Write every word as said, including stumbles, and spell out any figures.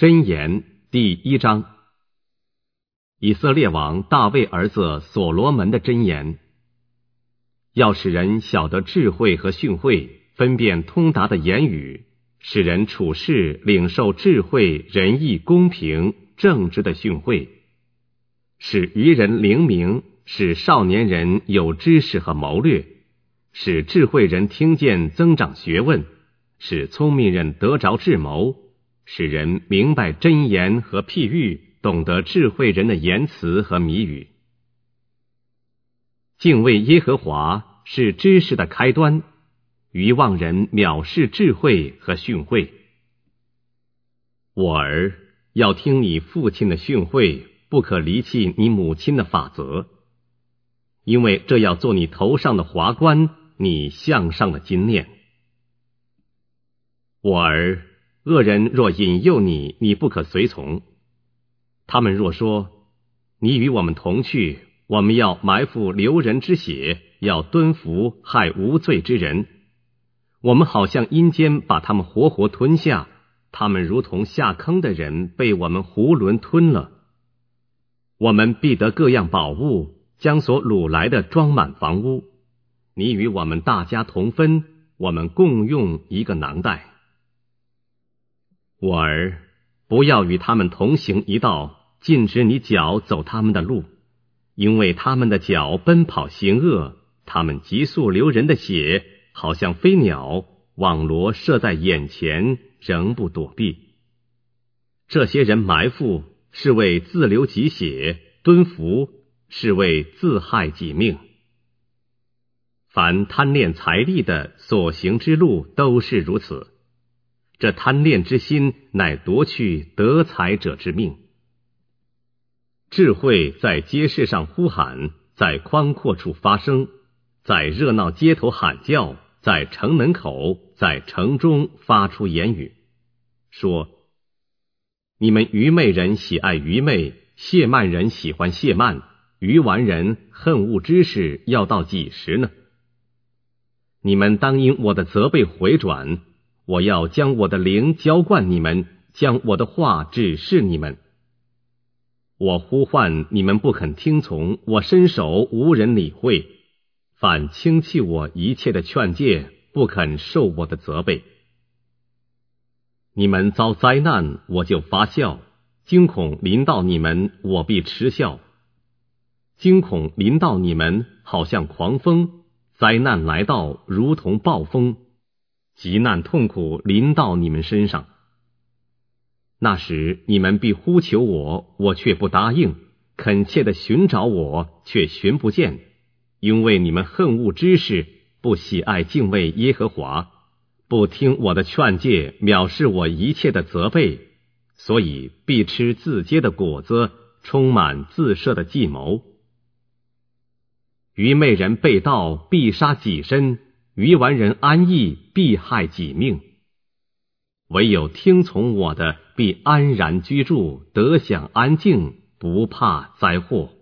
箴言第一章，以色列王大卫儿子所罗门的箴言：要使人晓得智慧和训诲，分辨通达的言语，使人处事领受智慧、仁义、公平、正直的训诲，使愚人灵明，使少年人有知识和谋略，使智慧人听见增长学问，使聪明人得着智谋，使人明白箴言和譬喻，懂得智慧人的言辞和谜语。敬畏耶和华是知识的开端，愚妄人藐视智慧和训诲。我儿，要听你父亲的训诲，不可离弃你母亲的法则，因为这要做你头上的华冠，你项上的金链。我儿，恶人若引诱你，你不可随从。他们若说，你与我们同去，我们要埋伏流人之血，要蹲伏害无罪之人。我们好像阴间把他们活活吞下，他们如同下坑的人被我们囫囵吞了。我们必得各样宝物，将所掳来的装满房屋。你与我们大家同分，我们共用一个囊袋。我儿，不要与他们同行一道，禁止你脚走他们的路，因为他们的脚奔跑行恶，他们急速流人的血，好像飞鸟，网罗射在眼前，仍不躲避。这些人埋伏，是为自流己血；蹲伏，是为自害己命。凡贪恋财力的所行之路都是如此，这贪恋之心乃夺去得财者之命。智慧在街市上呼喊，在宽阔处发声，在热闹街头喊叫，在城门口，在城中发出言语，说：你们愚昧人喜爱愚昧，亵慢人喜欢亵慢，愚顽人恨恶知识，要到几时呢？你们当因我的责备回转，我要将我的灵浇灌你们，将我的话指示你们。我呼唤你们不肯听从，我伸手无人理会，反轻弃我一切的劝诫，不肯受我的责备。你们遭灾难，我就发笑；惊恐临到你们，我必嗤笑。惊恐临到你们，好像狂风；灾难来到，如同暴风。急难痛苦临到你们身上，那时你们必呼求我，我却不答应；恳切地寻找我，却寻不见，因为你们恨恶知识，不喜爱敬畏耶和华，不听我的劝诫，藐视我一切的责备，所以必吃自结的果子，充满自设的计谋。愚昧人背道，必杀己身；愚顽人安逸，必害己命。唯有听从我的，必安然居住，得享安静，不怕灾祸。